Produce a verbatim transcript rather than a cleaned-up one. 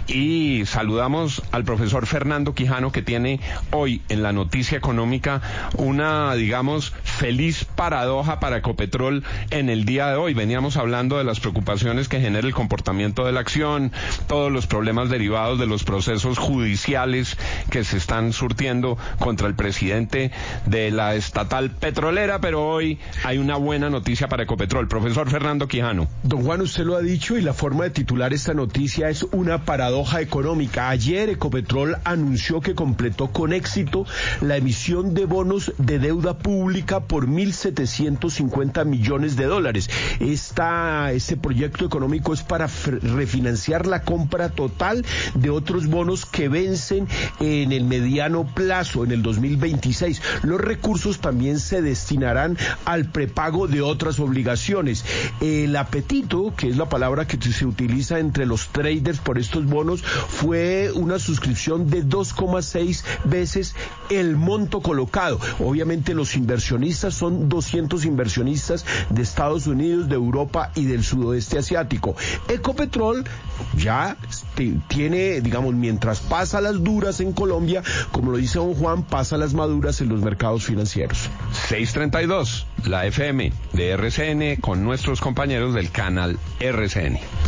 Y saludamos al profesor Fernando Quijano, que tiene hoy en la noticia económica una, digamos, feliz paradoja para Ecopetrol en el día de hoy. Veníamos hablando de las preocupaciones que genera el comportamiento de la acción, todos los problemas derivados de los procesos judiciales que se están surtiendo contra el presidente de la estatal petrolera, pero hoy hay una buena noticia para Ecopetrol. Profesor Fernando Quijano. Don Juan, usted lo ha dicho y la forma de titular esta noticia es una paradoja económica. Ayer Ecopetrol anunció que completó con éxito la emisión de bonos de deuda pública por mil setecientos cincuenta millones de dólares. Esta, este proyecto económico es para refinanciar la compra total de otros bonos que vencen en el mediano plazo, en el dos mil veintiséis. Los recursos también se destinarán al prepago de otras obligaciones. El apetito, que es la palabra que se utiliza entre los traders por estos bonos, fue una suscripción de dos coma seis veces el monto colocado. Obviamente los inversionistas son doscientos inversionistas de Estados Unidos, de Europa y del sudoeste asiático. Ecopetrol ya tiene, digamos, mientras pasa las duras en Colombia, como lo dice don Juan, pasa las maduras en los mercados financieros. seiscientos treinta y dos, la F M de R C N, con nuestros compañeros del canal R C N.